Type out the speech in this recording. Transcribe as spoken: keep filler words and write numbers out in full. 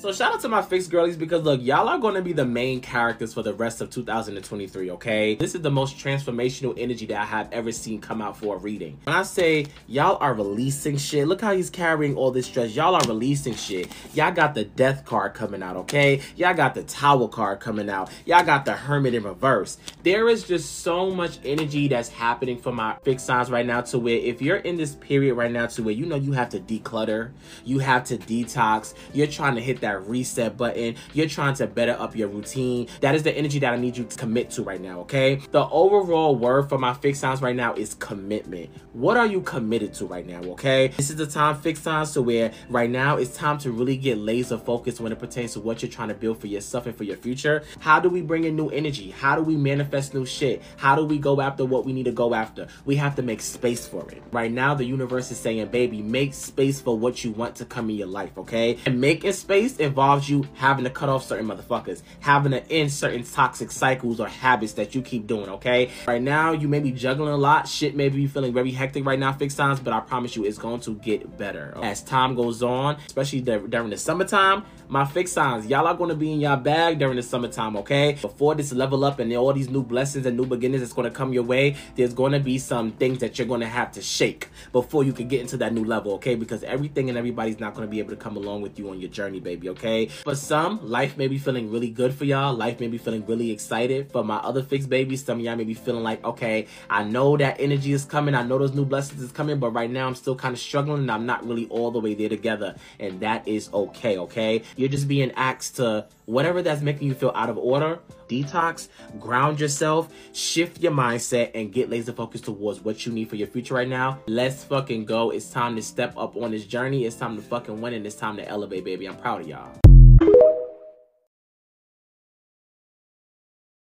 So shout out to my fixed girlies, because look, y'all are going to be the main characters for the rest of two thousand twenty-three, okay? This is the most transformational energy that I have ever seen come out for a reading. When I say y'all are releasing shit, look how he's carrying all this stress. Y'all are releasing shit. Y'all got the death card coming out, okay? Y'all got the tower card coming out. Y'all got the hermit in reverse. There is just so much energy that's happening for my fixed signs right now, to where if you're in this period right now to where you know you have to declutter, you have to detox, you're trying to hit that reset button, you're trying to better up your routine, that is the energy that I need you to commit to right now, okay? The overall word for my fixed signs right now is commitment. What are you committed to right now, okay? This is the time, fixed signs, to where right now it's time to really get laser focused when it pertains to what you're trying to build for yourself and for your future. How do we bring in new energy? How do we manifest new shit? How do we go after what we need to go after? We have to make space for it. Right now, the universe is saying, baby, make space for what you want to come in your life, okay? And making space involves you having to cut off certain motherfuckers, having to end certain toxic cycles or habits that you keep doing, okay? Right now, you may be juggling a lot. Shit may be feeling very hectic right now, fixed signs, but I promise you it's going to get better. As time goes on, especially during the summertime, my fixed signs, y'all are going to be in y'all bag during the summertime, okay? Before this level up and all these new blessings and new beginnings that's going to come your way, there's going to be some things that you're going to have to shake before you can get into that new level, okay? Because everything and everybody's not going to be able to come along with you on your journey, baby, okay? For some, life may be feeling really good for y'all. Life may be feeling really excited. For my other fixed babies, some of y'all may be feeling like, okay, I know that energy is coming. I know those new blessings is coming, but right now I'm still kind of struggling and I'm not really all the way there together. And that is okay, okay? You're just being asked to, whatever that's making you feel out of order, detox, ground yourself, shift your mindset, and get laser focused towards what you need for your future right now. Let's fucking go. It's time to step up on this journey. It's time to fucking win, and it's time to elevate, baby. I'm proud of y'all.